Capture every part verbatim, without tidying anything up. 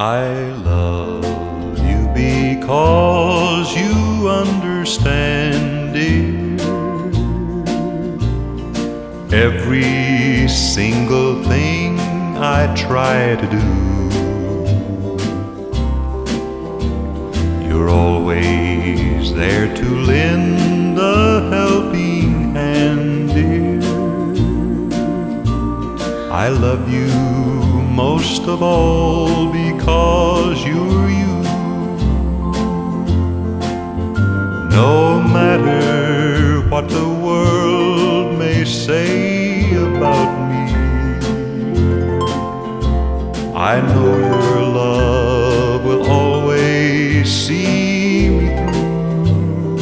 I love you because you understand, dear, every single thing I try to do. You're always there to lend a helping hand, dear. I love you most of all because you're you. No matter what the world may say about me, I know your love will always see me through.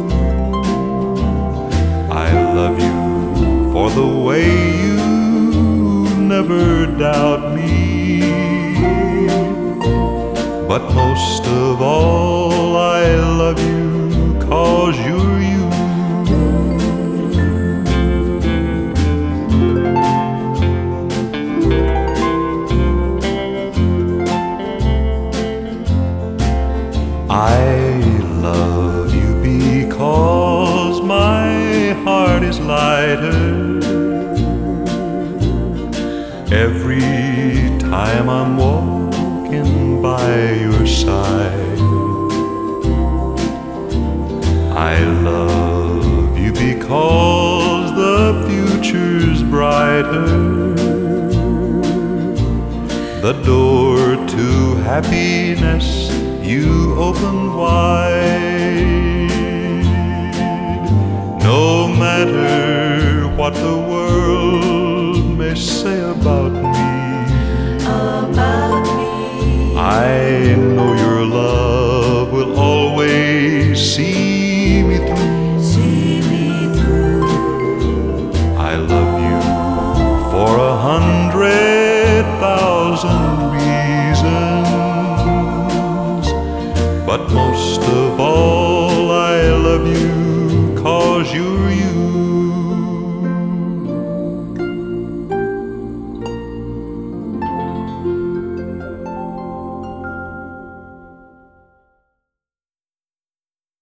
I love you for the way you never doubt me, but most of all I love you 'cause you're you. I love you because my heart is lighter every time I'm walking by your side. I love you because the future's brighter, the door to happiness you open wide. No matter what the world may say about me, about me, I know your love will always see me through. see me through. I love you for a hundred thousand